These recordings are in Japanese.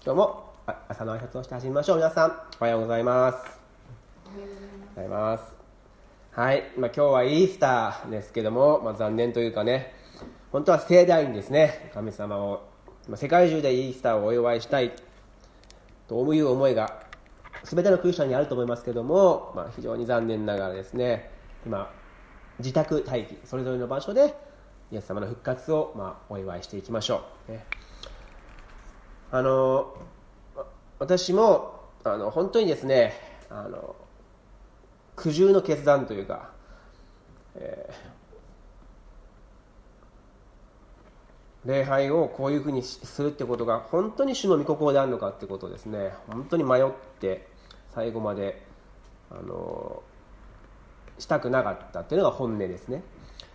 今日も朝の挨拶をして始めましょう。皆さんおはようございます。おはようございます。はい、今日はイースターですけども、残念というかね、本当は盛大にですね、神様を世界中でイースターをお祝いしたいという思いが全てのクリスチャンにあると思いますけども、非常に残念ながらですね、今自宅待機、それぞれの場所でイエス様の復活をお祝いしていきましょう、ね。私も本当にですね、苦渋の決断というか、礼拝をこういうふうにするってことが本当に主の御心であるのかってことをですね、本当に迷って最後までしたくなかったっていうのが本音ですね。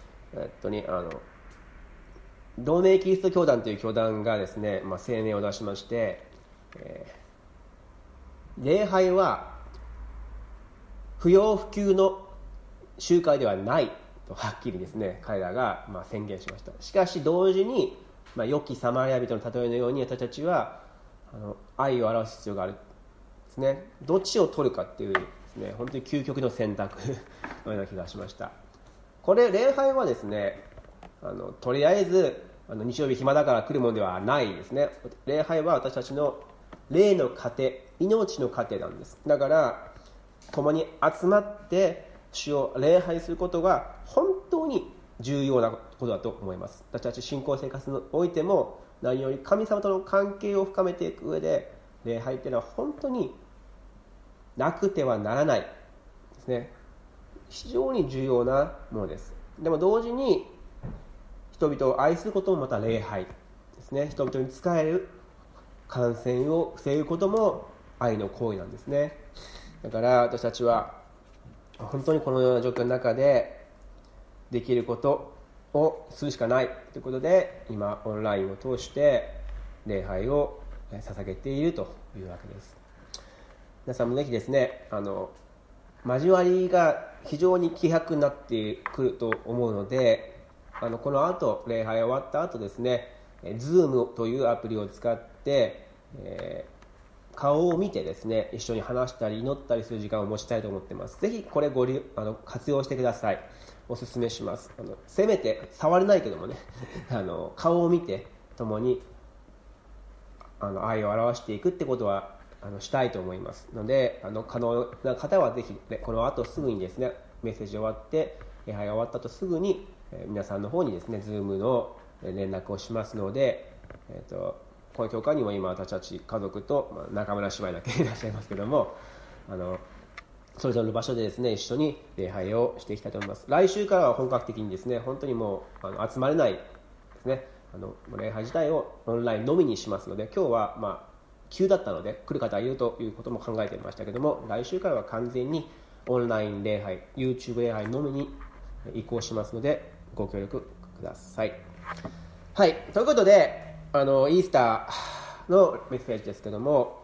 同盟キリスト教団という教団がですね、声明を出しまして、礼拝は不要不急の集会ではないとはっきりですね、彼らが宣言しました。しかし同時に、良きサマリア人の例えのように私たちは愛を表す必要があるですね。どっちを取るかっていうですね、本当に究極の選択のような気がしました。これ礼拝はですね、とりあえず日曜日暇だから来るものではないですね。礼拝は私たちの霊の糧、命の糧なんです。だから共に集まって主を礼拝することが本当に重要なことだと思います。私たち信仰生活においても何より神様との関係を深めていく上で、礼拝というのは本当になくてはならないですね。非常に重要なものです。でも同時に人々を愛することもまた礼拝ですね。人々に仕える、感染を防ぐことも愛の行為なんですね。だから私たちは本当にこのような状況の中でできることをするしかないということで、今オンラインを通して礼拝を捧げているというわけです。皆さんもぜひですね、交わりが非常に希薄になってくると思うので、この後礼拝終わった後ですね、Zoom というアプリを使って、顔を見てですね、一緒に話したり祈ったりする時間を持ちたいと思っています。ぜひこれ活用してください。お勧めします。せめて触れないけどもね顔を見て共に愛を表していくってことはしたいと思いますので、可能な方はぜひ、この後すぐにですね、メッセージ終わって礼拝が終わった後すぐに、皆さんの方にですね Zoom の連絡をしますので、この教会にも今私たち家族と、中村姉妹だけいらっしゃいますけども、それぞれの場所でですね一緒に礼拝をしていきたいと思います。来週からは本格的にですね、本当にもう集まれないですね、礼拝自体をオンラインのみにしますので、今日は急だったので来る方がいるということも考えていましたけども、来週からは完全にオンライン礼拝、 YouTube 礼拝のみに移行しますのでご協力ください。はい、ということでイースターのメッセージですけども、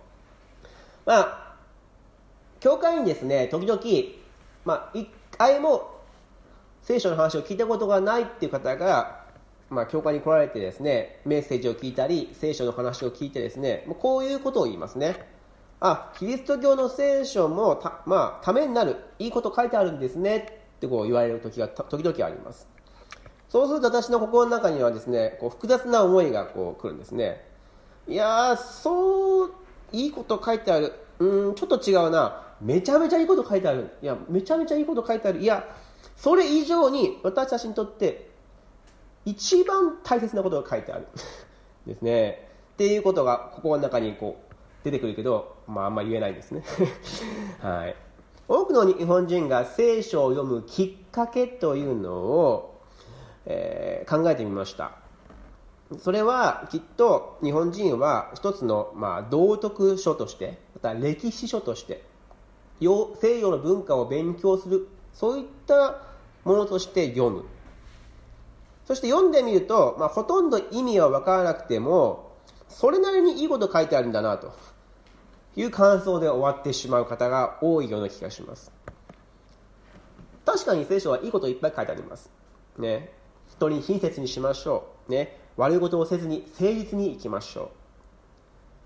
教会にですね時々一回も聖書の話を聞いたことがないっていう方が教会に来られてですね、メッセージを聞いたり聖書の話を聞いてですね、こういうことを言いますね。キリスト教の聖書もためになるいいこと書いてあるんですねって言われる時が時々あります。そうすると私の心の中にはですね、複雑な思いが来るんですね。いやそういいこと書いてある、ちょっと違うな、めちゃめちゃいいこと書いてある、いやめちゃめちゃいいこと書いてある、いやそれ以上に私たちにとって一番大切なことが書いてあるですねっていうことが心の中に出てくるけど、あんまり言えないですねはい、多くの日本人が聖書を読むきっかけというのを、考えてみました。それはきっと日本人は一つの、道徳書として、また歴史書として西洋の文化を勉強する、そういったものとして読む。そして読んでみると、ほとんど意味は分からなくてもそれなりにいいこと書いてあるんだなという感想で終わってしまう方が多いような気がします。確かに聖書はいいこといっぱい書いてありますね。人に親切にしましょうね、悪いことをせずに誠実に生きましょ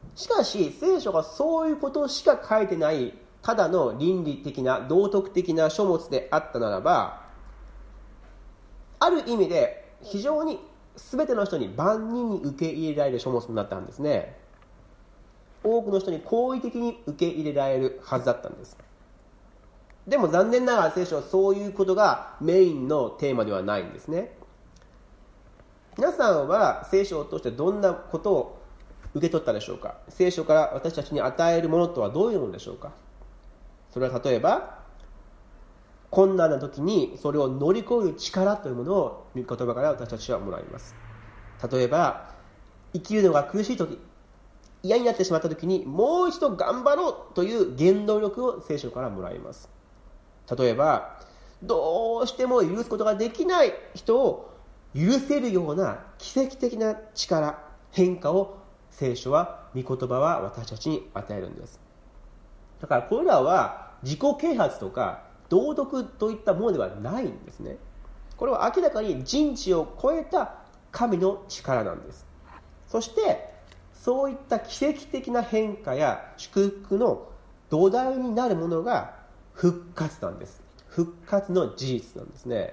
しかし聖書がそういうことしか書いてないただの倫理的な道徳的な書物であったならば、ある意味で非常に全ての人に万人に受け入れられる書物になったんですね。多くの人に好意的に受け入れられるはずだったんです。でも残念ながら聖書はそういうことがメインのテーマではないんですね。皆さんは聖書を通してどんなことを受け取ったでしょうか。聖書から私たちに与えるものとはどういうものでしょうか。それは例えば困難な時にそれを乗り越える力というものを御言葉から私たちはもらいます。例えば生きるのが苦しい時、嫌になってしまった時にもう一度頑張ろうという原動力を聖書からもらいます。例えばどうしても許すことができない人を許せるような奇跡的な力、変化を聖書は、御言葉は私たちに与えるんです。だからこれらは自己啓発とか道徳といったものではないんですね。これは明らかに人知を超えた神の力なんです。そしてそういった奇跡的な変化や祝福の土台になるものが復活なんです。復活の事実なんですね。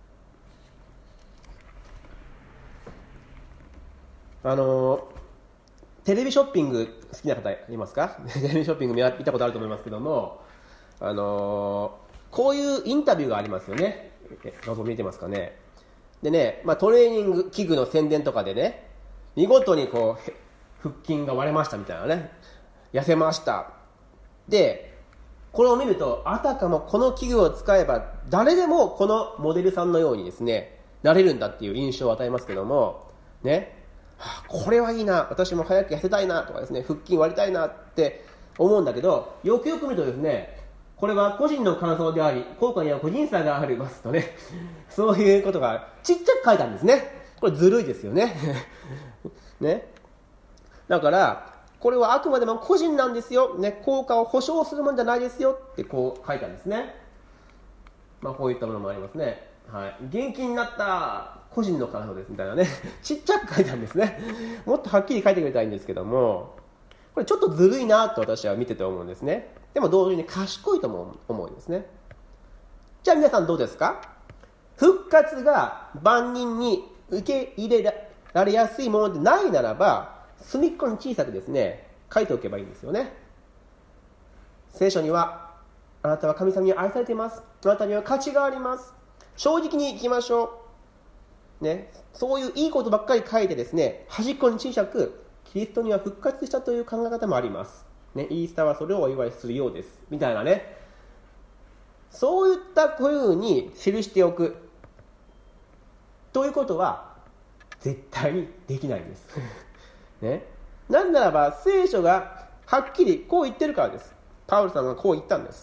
テレビショッピング好きな方いますか？テレビショッピング見たことあると思いますけども、こういうインタビューがありますよね。画像見てますかね。でね、トレーニング器具の宣伝とかでね、見事にこう腹筋が割れましたみたいなね、痩せました。でこれを見ると、あたかもこの器具を使えば誰でもこのモデルさんのようにですねなれるんだっていう印象を与えますけどもね、これはいいな、私も早く痩せたいなとかですね、腹筋割りたいなって思うんだけど、よくよく見るとですね、これは個人の感想であり、効果には個人差がありますとね、そういうことがちっちゃく書いたんですね。これずるいですよね。ね。だからこれはあくまでも個人なんですよ、ね、効果を保証するものじゃないですよってこう書いたんですね。こういったものもありますね。はい、元気になった個人の感想ですみたいなね、ちっちゃく書いたんですね。もっとはっきり書いてくれたらいいんですけども、これちょっとずるいなと私は見てて思うんですね。でも同時に賢いとも思うんですね。じゃあ皆さんどうですか？復活が万人に受け入れられやすいものでないならば、隅っこに小さくですね書いておけばいいんですよね。聖書には、あなたは神様に愛されています、あなたには価値があります、正直に生きましょう、ね、そういういいことばっかり書いてですね、端っこに小さくキリストには復活したという考え方もあります、ね、イースターはそれをお祝いするようですみたいなね、そういったこういうふうに記しておくということは絶対にできないんです、ね、なぜならば聖書がはっきりこう言ってるからです。パウルさんがこう言ったんです。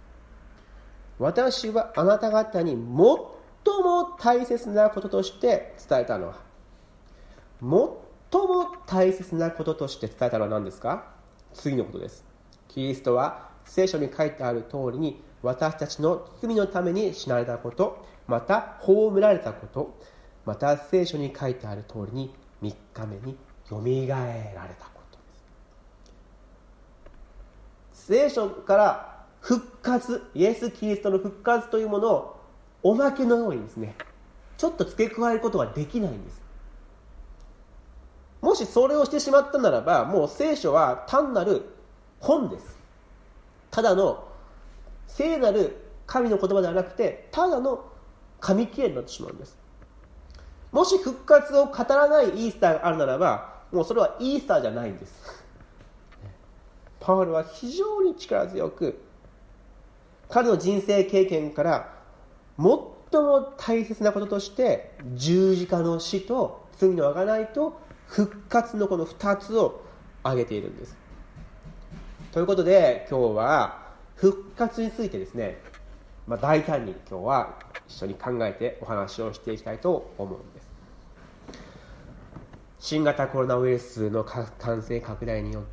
私はあなた方に最も大切なこととして伝えたのは、最も大切なこととして伝えたのは何ですか？次のことです。キリストは聖書に書いてある通りに私たちの罪のために死なれたこと、また葬られたこと、また聖書に書いてある通りに3日目によみがえられたことです。聖書から復活、イエス・キリストの復活というものをおまけのようにですね、ちょっと付け加えることはできないんです。もしそれをしてしまったならば、もう聖書は単なる本です。ただの聖なる神の言葉ではなくて、ただの紙切れになってしまうんです。もし復活を語らないイースターがあるならば、もうそれはイースターじゃないんです。パウロは非常に力強く、彼の人生経験から最も大切なこととして十字架の死と罪の贖いと復活のこの2つを挙げているんです。ということで今日は復活についてですね、大胆に今日は一緒に考えてお話をしていきたいと思うんです。新型コロナウイルスの感染拡大によって、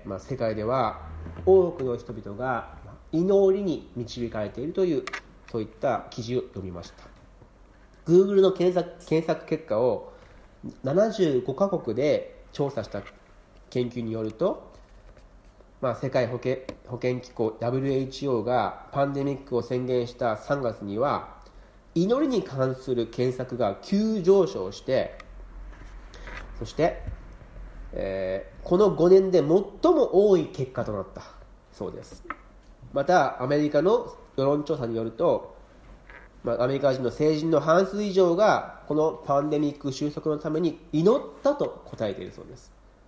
世界では多くの人々が祈りに導かれているという、そういった記事を読みました。 Google の検索結果を75カ国で調査した研究によると、世界保健機構 WHO がパンデミックを宣言した3月には祈りに関する検索が急上昇して、そして、この5年で最も多い結果となったそうです。またアメリカの世論調査によると、アメリカ人の成人の半数以上がこのパンデミック収束のために祈ったと答えているそうです。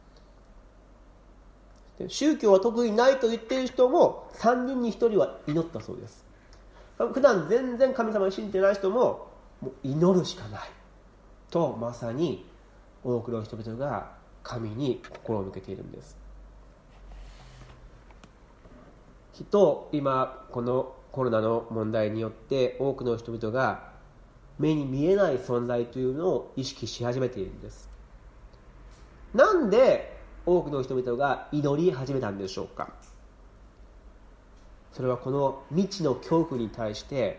宗教は特にないと言っている人も3人に1人は祈ったそうです。普段全然神様を信じてない人も、もう祈るしかないと、まさに多くの人々が神に心を向けているんです。きっと今このコロナの問題によって多くの人々が目に見えない存在というのを意識し始めているんです。なんで多くの人々が祈り始めたんでしょうか。それはこの未知の恐怖に対して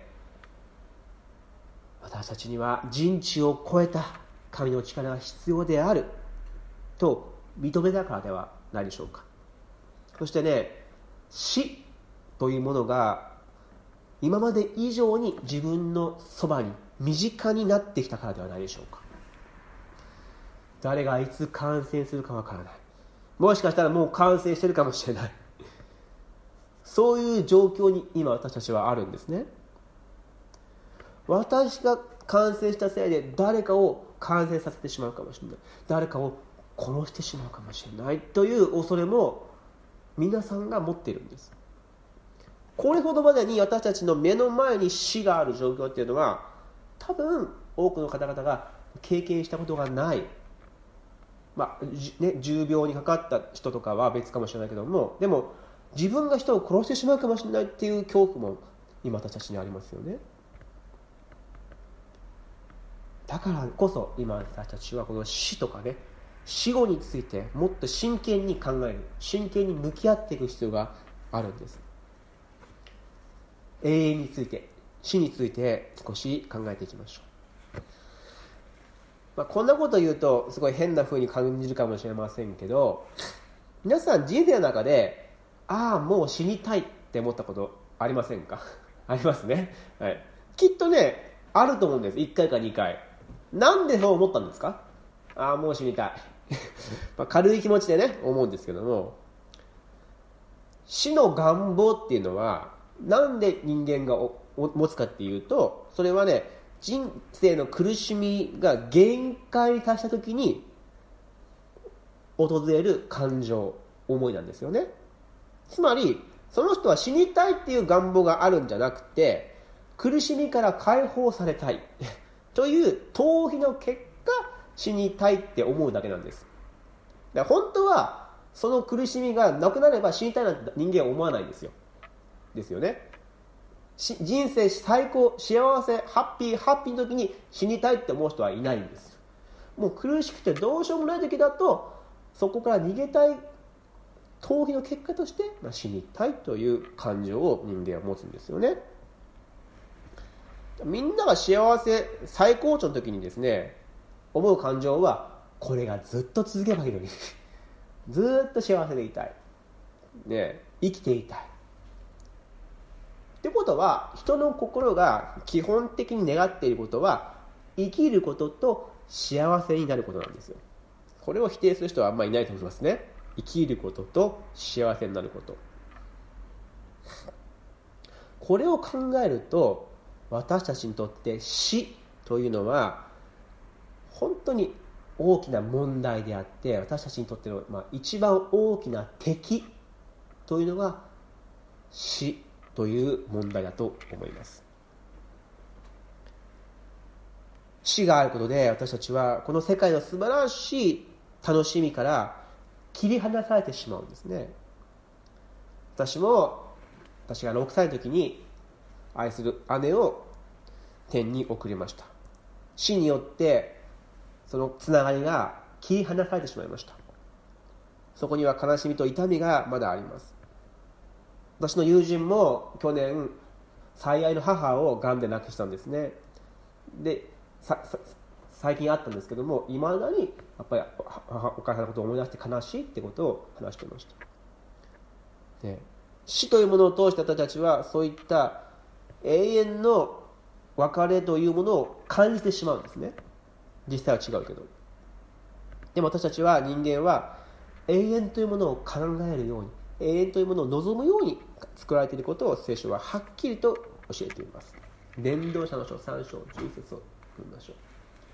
私たちには人知を超えた神の力が必要であると認めたからではないでしょうか。そしてね、死というものが今まで以上に自分のそばに身近になってきたからではないでしょうか。誰がいつ感染するかわからない。もしかしたらもう感染してるかもしれない。そういう状況に今私たちはあるんですね。私が感染したせいで誰かを感染させてしまうかもしれない。誰かを殺してしまうかもしれないという恐れも皆さんが持っているんです。これほどまでに私たちの目の前に死がある状況っていうのは多分多くの方々が経験したことがない、重病にかかった人とかは別かもしれないけども、でも自分が人を殺してしまうかもしれないっていう恐怖も今私たちにありますよね。だからこそ今私たちはこの死とかね、死後についてもっと真剣に考える、真剣に向き合っていく必要があるんです。永遠について、死について少し考えていきましょう。こんなこと言うとすごい変な風に感じるかもしれませんけど、皆さん人生の中でもう死にたいって思ったことありませんか？ありますね、はい、きっとねあると思うんです。1回か2回。なんでそう思ったんですか？もう死にたい軽い気持ちでね思うんですけども、死の願望っていうのはなんで人間が持つかっていうと、それはね、人生の苦しみが限界に達した時に訪れる感情、思いなんですよね。つまりその人は死にたいっていう願望があるんじゃなくて、苦しみから解放されたいという逃避の結果死にたいって思うだけなんです。だから本当はその苦しみがなくなれば死にたいなんて人間は思わないですよね。人生最高、幸せ、ハッピーの時に死にたいって思う人はいないんです。もう苦しくてどうしようもない時だと、そこから逃げたい逃避の結果として、死にたいという感情を人間は持つんですよね。みんなが幸せ最高潮の時にですね思う感情は、これがずっと続けばいいのにずっと幸せでいたい、ね、生きていたいってことは、人の心が基本的に願っていることは生きることと幸せになることなんですよ。これを否定する人はあんまりいないと思いますね。生きることと幸せになること、これを考えると私たちにとって死というのは本当に大きな問題であって、私たちにとっての、一番大きな敵というのが死という問題だと思います。死があることで私たちはこの世界の素晴らしい楽しみから切り離されてしまうんですね。私が6歳の時に愛する姉を天に送りました。死によってそのつながりが切り離されてしまいました。そこには悲しみと痛みがまだあります。私の友人も去年最愛の母を癌で亡くしたんですね。で最近あったんですけども、いまだにやっぱりお母さんのことを思い出して悲しいってことを話していました。で、死というものを通して私たちはそういった永遠の別れというものを感じてしまうんですね。実際は違うけど。でも私たちは、人間は永遠というものを考えるように、永遠というものを望むように作られていることを聖書ははっきりと教えています。伝道者の書3章11節を読みましょう。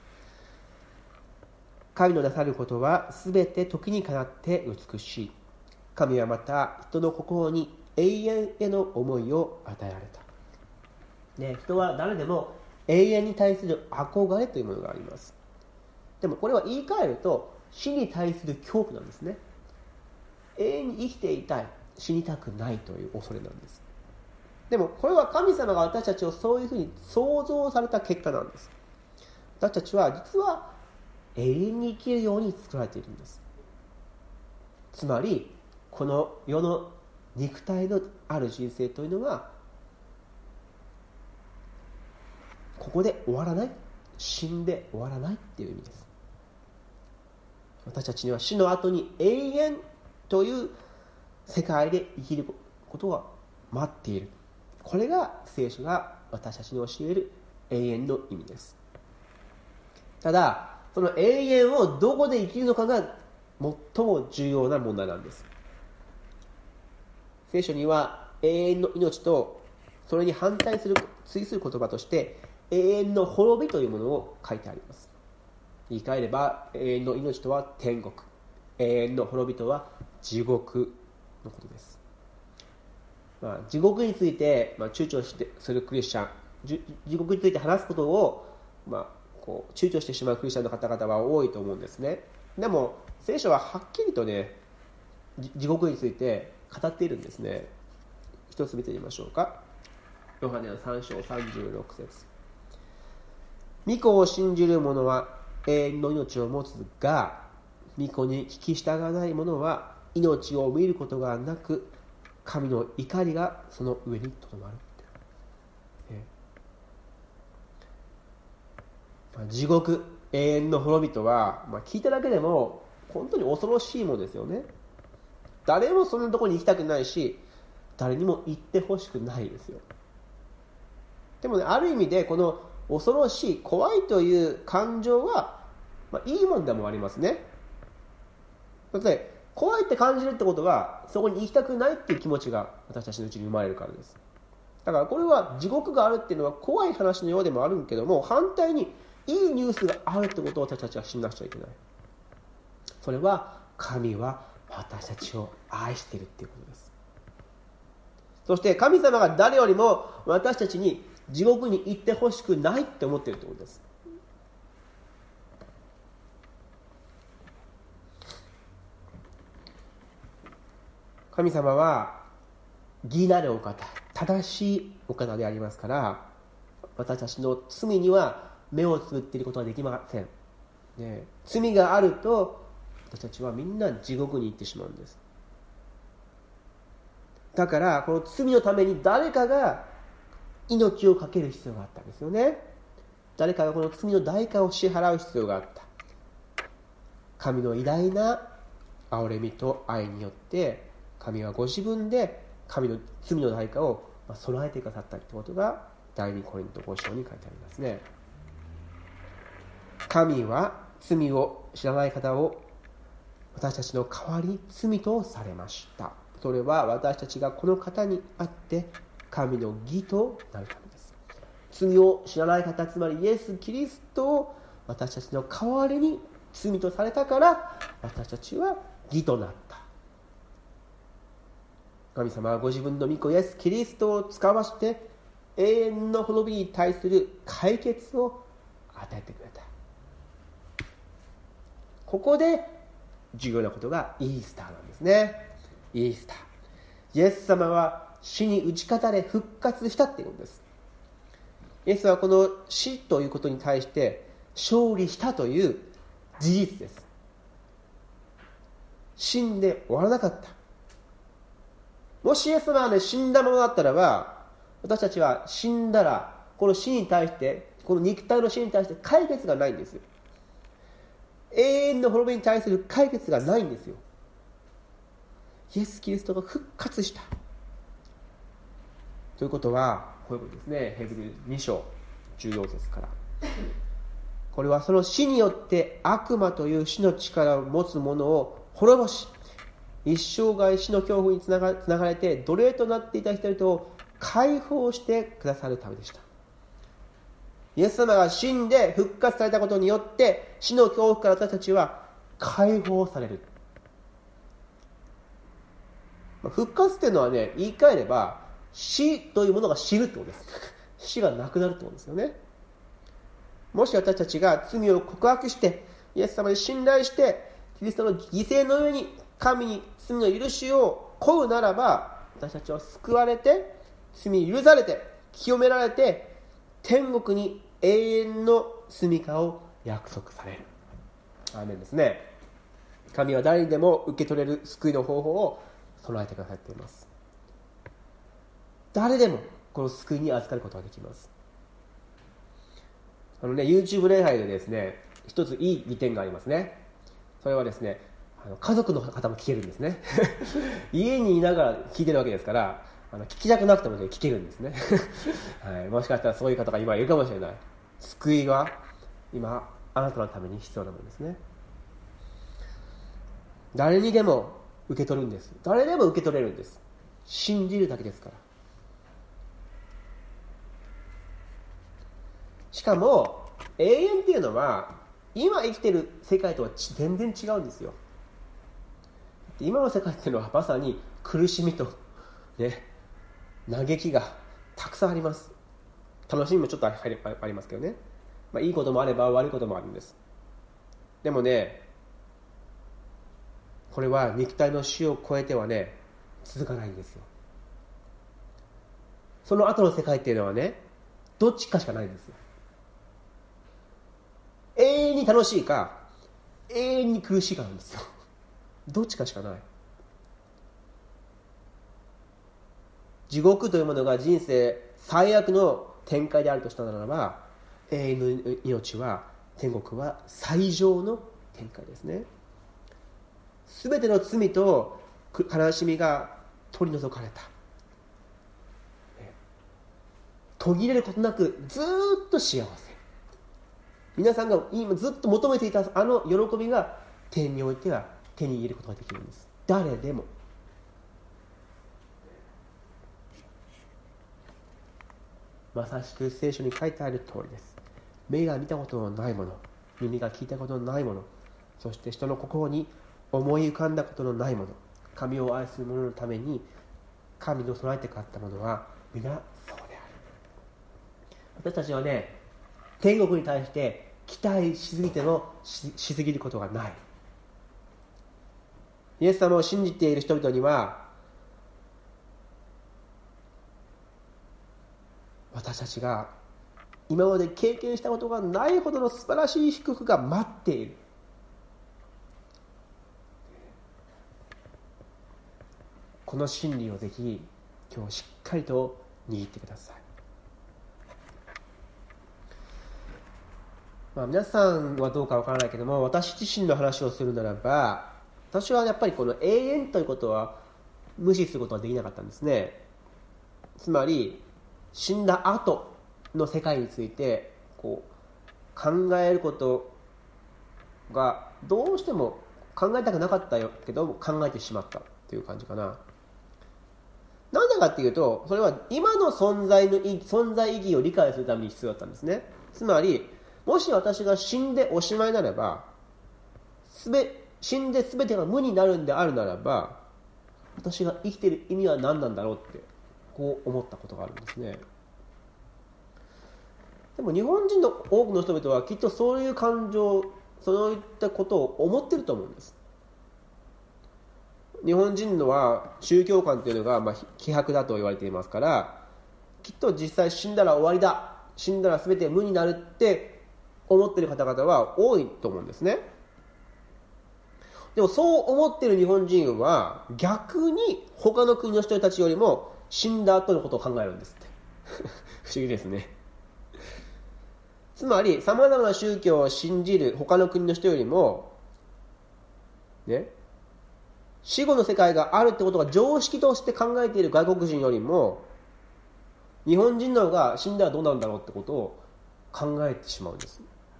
神のなさることはすべて時にかなって美しい。神はまた人の心に永遠への思いを与えられた。ね、人は誰でも永遠に対する憧れというものがあります。でもこれは言い換えると死に対する恐怖なんですね。永遠に生きていたい、死にたくないという恐れなんです。でもこれは神様が私たちをそういうふうに創造された結果なんです。私たちは実は永遠に生きるように作られているんです。つまりこの世の肉体のある人生というのはここで終わらない、死んで終わらないっていう意味です。私たちには死の後に永遠という世界で生きることが待っている。これが聖書が私たちに教える永遠の意味です。ただその永遠をどこで生きるのかが最も重要な問題なんです。聖書には永遠の命とそれに反対する追する言葉として永遠の滅びというものを書いてあります。言い換えれば永遠の命とは天国、永遠の滅びとは地獄のことです。地獄について、躊躇するクリスチャン、地獄について話すことを、躊躇してしまうクリスチャンの方々は多いと思うんですね。でも聖書ははっきりとね、地獄について語っているんですね。一つ見てみましょうか。ヨハネの3章36節。御子を信じる者は永遠の命を持つが、御子に聞き従わない者は命を見ることがなく、神の怒りがその上にとどまる。地獄、永遠の滅びとは、聞いただけでも本当に恐ろしいものですよね。誰もそんなところに行きたくないし、誰にも行ってほしくないですよ。でもね、ある意味でこの恐ろしい、怖いという感情は、いいもんでもありますね。だって怖いって感じるってことは、そこに行きたくないっていう気持ちが私たちのうちに生まれるからです。だからこれは地獄があるっていうのは怖い話のようでもあるけども、反対にいいニュースがあるってことを私たちは信じなくちゃいけない。それは神は私たちを愛しているっていうことです。そして神様が誰よりも私たちに地獄に行ってほしくないって思っているってことです。神様は義なるお方、正しいお方でありますから、私たちの罪には目をつぶっていることはできません。罪があると私たちはみんな地獄に行ってしまうんです。だからこの罪のために誰かが命を懸ける必要があったんですよね。誰かがこの罪の代価を支払う必要があった。神の偉大な憐れみと愛によって神はご自分で神の罪の代価を備えてくださったということが第2コリント5章に書いてありますね。神は罪を知らない方を私たちの代わりに罪とされました。それは私たちがこの方にあって神の義となるためです。罪を知らない方、つまりイエス・キリストを私たちの代わりに罪とされたから私たちは義となった。神様はご自分の御子イエス・キリストを使わして永遠の滅びに対する解決を与えてくれた。ここで重要なことがイースターなんですね。イースター、イエス様は死に打ち勝たれ復活したっていうことです。イエスはこの死ということに対して勝利したという事実です。死んで終わらなかった。もしイエス様は死んだままだったらば、私たちは死んだらこの死に対して、この肉体の死に対して解決がないんですよ。 永遠の滅びに対する解決がないんですよ。イエス・キリストが復活したということはこういうことですね。ヘブル2章14節から、これはその死によって悪魔という死の力を持つ者を滅ぼし、一生涯死の恐怖につながれて奴隷となっていた人々を解放してくださるためでした。イエス様が死んで復活されたことによって死の恐怖から私たちは解放される。復活っていうのはね、言い換えれば死というものが死ぬってことです。死がなくなるってことですよね。もし私たちが罪を告白してイエス様に信頼してキリストの犠牲の上に神に罪の許しを請うならば、私たちは救われて罪許されて清められて天国に永遠の住みかを約束される。アーメンですね。神は誰にでも受け取れる救いの方法を備えてくださっています。誰でもこの救いに預かることができます。YouTube 礼拝でですね、一ついい利点がありますね。それはですね、家族の方も聞けるんですね。家にいながら聞いてるわけですから、聞きたくなくても、ね、聞けるんですね。はい、もしかしたらそういう方が今いるかもしれない。救いは今あなたのために必要なものですね。誰にでも受け取るんです。誰でも受け取れるんです。信じるだけですから。しかも永遠っていうのは今生きている世界とは全然違うんですよ。今の世界っていうのはまさに苦しみと、ね、嘆きがたくさんあります。楽しみもちょっとありますけどね、いいこともあれば悪いこともあるんです。でもね、これは肉体の死を超えてはね続かないんですよ。その後の世界っていうのはね、どっちかしかないんですよ。永遠に楽しいか永遠に苦しいかなんですよ。どっちかしかない。地獄というものが人生最悪の展開であるとしたならば、永遠の命は、天国は最上の展開ですね。すべての罪と悲しみが取り除かれた。途切れることなくずっと幸せ。皆さんが今ずっと求めていたあの喜びが天においては手に入れることができるんです。誰でも。まさしく聖書に書いてある通りです。目が見たことのないもの、耳が聞いたことのないもの、そして人の心に思い浮かんだことのないもの、神を愛する者のために神の備えてくださったものは皆そうである。私たちはね、天国に対して期待しすぎることがない。イエス様を信じている人々には、私たちが今まで経験したことがないほどの素晴らしい祝福が待っている。この真理をぜひ今日しっかりと握ってください。皆さんはどうかわからないけども、私自身の話をするならば、私はやっぱりこの永遠ということは無視することはできなかったんですね。つまり死んだ後の世界について考えることがどうしても考えたくなかったけど考えてしまったという感じかな。なんでかっていうと、それは今の存在意義を理解するために必要だったんですね。つまりもし私が死んでおしまいならば、死んで全てが無になるんであるならば、私が生きている意味は何なんだろうってこう思ったことがあるんですね。でも日本人の多くの人々はきっとそういう感情、そういったことを思ってると思うんです。日本人のは宗教観というのが希薄だと言われていますから、きっと実際死んだら終わりだ、死んだら全て無になるって思っている方々は多いと思うんですね。でもそう思っている日本人は逆に他の国の人たちよりも死んだ後のことを考えるんですって。不思議ですね。 つまり様々な宗教を信じる他の国の人よりもね、死後の世界があるってことが常識として考えている外国人よりも日本人の方が死んだらどうなんだろうってことを考えてしまうんです。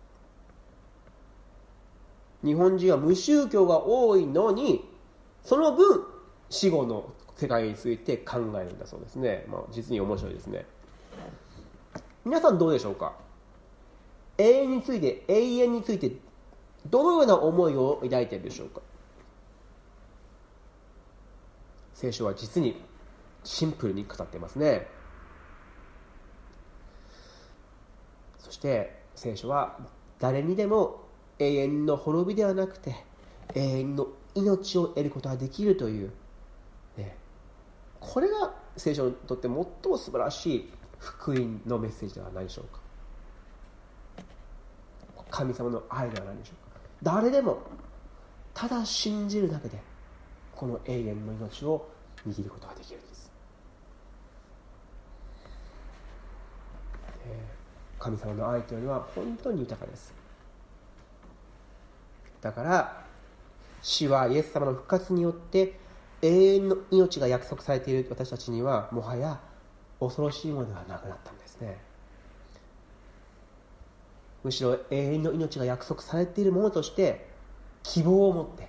日本人は無宗教が多いのにその分死後の世界について考えるんだそうですね。実に面白いですね。皆さんどうでしょうか。永遠についてどのような思いを抱いているでしょうか。聖書は実にシンプルに語っていますね。そして聖書は誰にでも永遠の滅びではなくて永遠の命を得ることができるという、これが聖書にとって最も素晴らしい福音のメッセージではないでしょうか。神様の愛ではないでしょうか。誰でもただ信じるだけでこの永遠の命を握ることができるんです。神様の愛というのは本当に豊かです。だから死はイエス様の復活によって永遠の命が約束されている私たちにはもはや恐ろしいものではなくなったんですね。むしろ永遠の命が約束されているものとして希望を持って、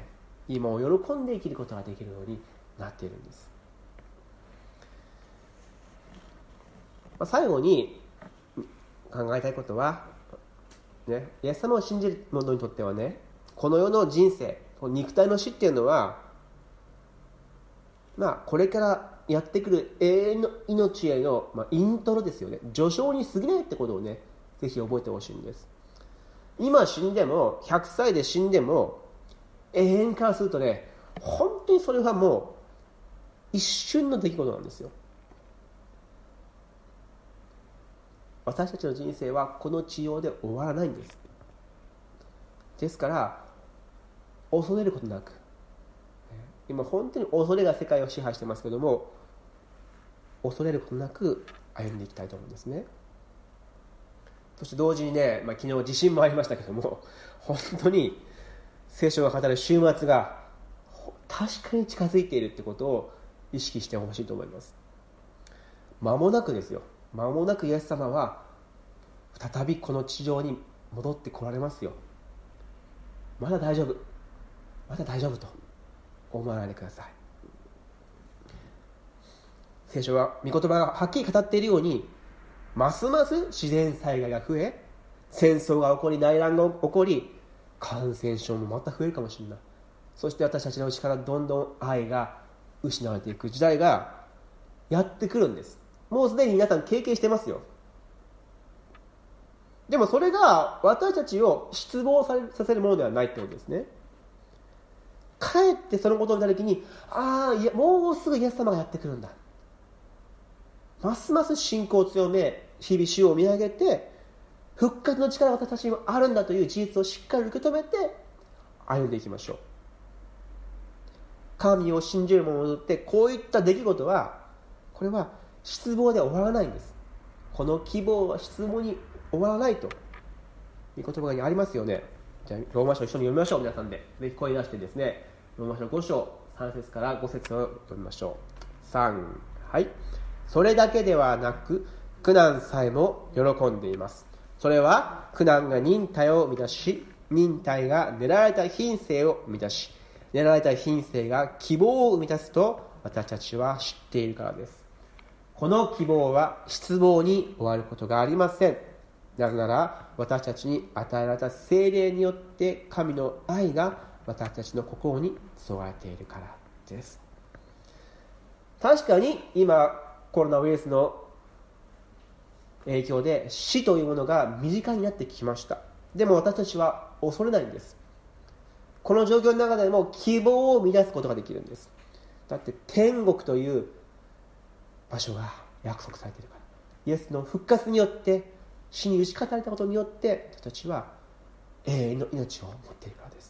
今を喜んで生きることができるようになっているんです。最後に考えたいことは、イエス様を信じる者にとってはこの世の人生、肉体の死っていうのは、これからやってくる永遠の命への、イントロですよね。序章に過ぎないってことをぜひ覚えてほしいんです。今死んでも100歳で死んでも永遠からすると本当にそれはもう一瞬の出来事なんですよ。私たちの人生はこの地上で終わらないんです。ですから恐れることなく、今本当に恐れが世界を支配してますけども、恐れることなく歩んでいきたいと思うんですね。そして同時に昨日地震もありましたけども、本当に聖書が語る終末が確かに近づいているってことを意識してほしいと思います。間もなくですよ。間もなくイエス様は再びこの地上に戻ってこられますよ。まだ大丈夫と思わないでください。聖書は御言葉がはっきり語っているように、ますます自然災害が増え、戦争が起こり、内乱が起こり、感染症もまた増えるかもしれない。そして私たちのうちからどんどん愛が失われていく時代がやってくるんです。もうすでに皆さん経験してますよ。でもそれが私たちを失望させるものではないってことですね。かえってそのことになるときに、もうすぐイエス様がやってくるんだ。ますます信仰を強め、日々主を見上げて、復活の力が私たちにもあるんだという事実をしっかり受け止めて歩んでいきましょう。神を信じる者にとってこういった出来事は、これは失望で終わらないんです。この希望は失望に終わらないという言葉がありますよね。じゃあローマ書一緒に読みましょう。皆さんでぜひ声出してですね、ローマ書5章3節から5節を読みましょう。3、はい。それだけではなく苦難さえも喜んでいます。それは苦難が忍耐を生み出し、忍耐が練られた品性を生み出し、練られた品性が希望を生み出すと私たちは知っているからです。この希望は失望に終わることがありません。なぜなら私たちに与えられた聖霊によって神の愛が私たちの心に注がれているからです。確かに今コロナウイルスの影響で死というものが身近になってきました。でも私たちは恐れないんです。この状況の中でも希望を乱すことができるんです。だって天国という場所が約束されているから。イエスの復活によって死に打ち勝たれたことによって私たちは永遠の命を持っているからです。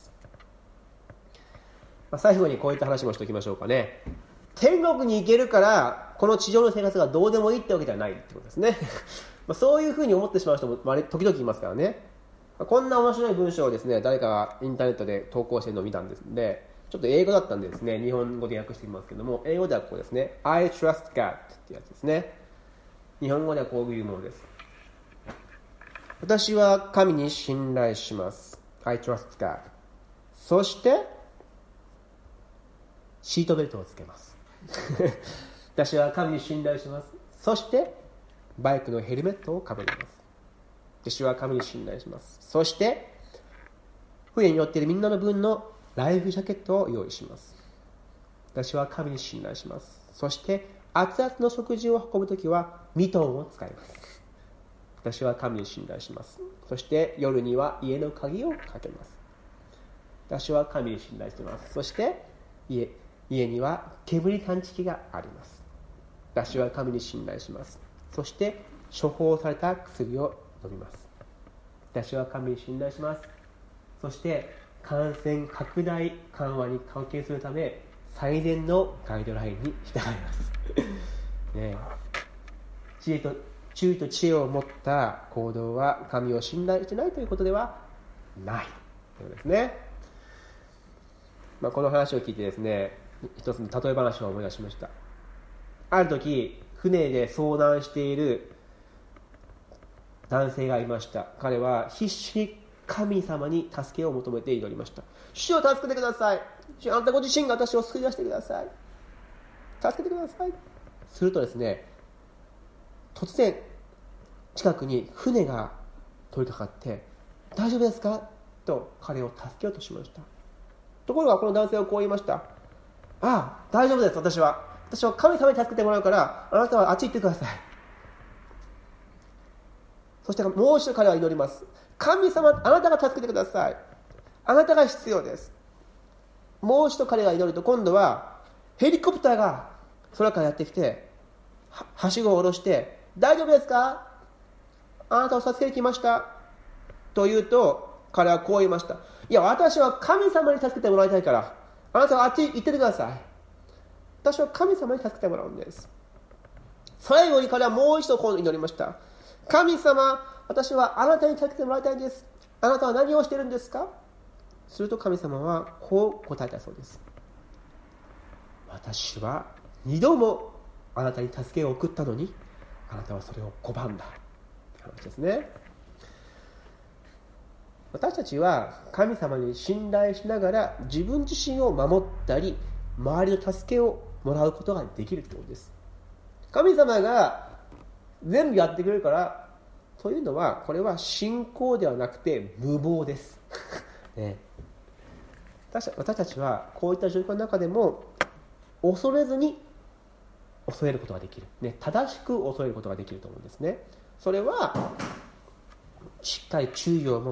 最後にこういった話もしておきましょうかね。天国に行けるからこの地上の生活がどうでもいいってわけではないってことですね。 そういうふうに思ってしまう人も時々いますからね。こんな面白い文章をですね、誰かがインターネットで投稿しているのを見たんですので、ちょっと英語だったんでですね、日本語で訳してみますけども、英語ではこうですね、I trust God ってやつですね。日本語ではこういうものです。私は神に信頼します。I trust God。そして、シートベルトをつけます。私は神に信頼します。そして、バイクのヘルメットをかぶります。私は神に信頼します。そして、船に乗っているみんなの分のライフジャケットを用意します。私は神に信頼します。そして、熱々の食事を運ぶときはミトンを使います。私は神に信頼します。そして夜には家の鍵をかけます。私は神に信頼しています。そして家には煙探知機があります。私は神に信頼します。そして処方された薬を飲みます。私は神に信頼します。そして感染拡大緩和に関係するため最善のガイドラインに従います。ねえ、注意と知恵を持った行動は神を信頼していないということではないということですね。この話を聞いてですね、一つの例え話を思い出しました。ある時船で遭難している男性がいました。彼は必死に神様に助けを求めて祈りました。主を助けてください。主、あなたご自身が私を救い出してください。助けてください。するとですね、突然近くに船が通りかかって、大丈夫ですかと彼を助けようとしました。ところがこの男性はこう言いました。ああ、大丈夫です。私は神様に助けてもらうから、あなたはあっち行ってください。そしてもう一度彼は祈ります。神様、あなたが助けてください。あなたが必要です。もう一度彼が祈ると、今度はヘリコプターが空からやってきて、はしごを下ろして、大丈夫ですか、あなたを助けに来ましたと言うと、彼はこう言いました。いや、私は神様に助けてもらいたいから、あなたはあっち行っててください。私は神様に助けてもらうんです。最後に彼はもう一度こう祈りました。神様、私はあなたに助けてもらいたいんです。あなたは何をしているんですか。すると神様はこう答えたそうです。私は2度もあなたに助けを送ったのに、あなたはそれを拒んだという話ですね。私たちは神様に信頼しながら自分自身を守ったり、周りの助けをもらうことができるということです。神様が全部やってくれるからというのは、これは信仰ではなくて無謀です、ね、私たちはこういった状況の中でも恐れずに恐れることができる、ね、正しく恐れることができると思うんですね。それはしっかり注意を持って、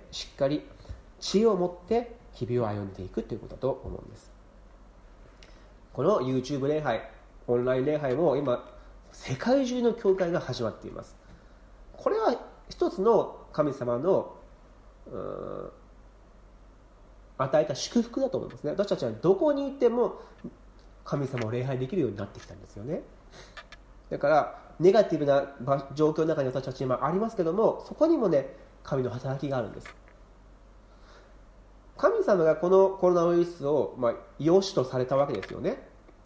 しっかり知恵を持って日々を歩んでいくということだと思うんです。この YouTube 礼拝、オンライン礼拝も今世界中の教会が始まっています。これは一つの神様の与えた祝福だと思いますね。私たちはどこにいても神様を礼拝できるようになってきたんですよね。だからネガティブな状況の中に私たち今ありますけども、そこにもね、神の働きがあるんです。神様がこのコロナウイルスを、良しとされたわけですよね。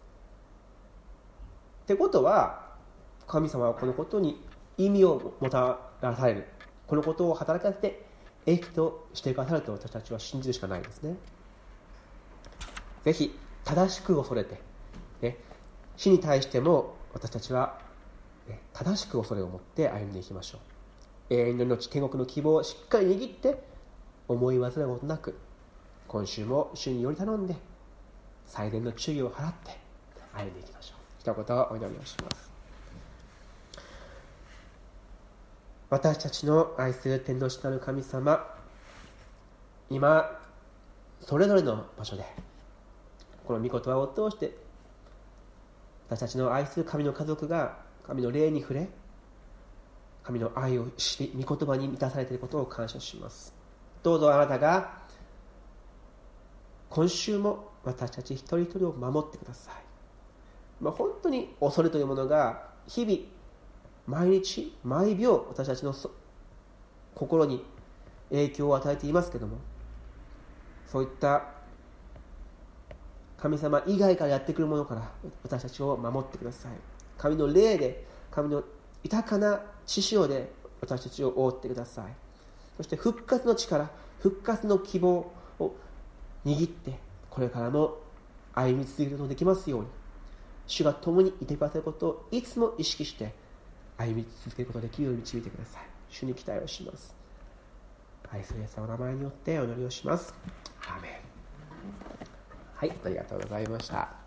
ってことは、神様はこのことに意味をもたらされる、このことを働かせて益としてくださると私たちは信じるしかないですね。ぜひ正しく恐れて、ね、死に対しても私たちは、ね、正しく恐れを持って歩んでいきましょう。永遠の命、天国の希望をしっかり握って思い煩うことなく、今週も主により頼んで最善の注意を払って歩んでいきましょう。一言お祈りをします。私たちの愛する天の下の神様、今それぞれの場所でこの御言葉を通して私たちの愛する神の家族が神の霊に触れ、神の愛を知り、御言葉に満たされていることを感謝します。どうぞあなたが今週も私たち一人一人を守ってください。本当に恐れというものが日々 毎日毎秒私たちの心に影響を与えていますけども、そういった神様以外からやってくるものから私たちを守ってください。神の霊で、神の豊かな血潮で私たちを覆ってください。そして復活の力、復活の希望を握ってこれからも歩み続けることができますように、主が共にいてくださることをいつも意識して歩み続けることができるように導いてください。主に期待をします。愛するイエス様の名前によってお祈りをします。アーメン。はい、ありがとうございました。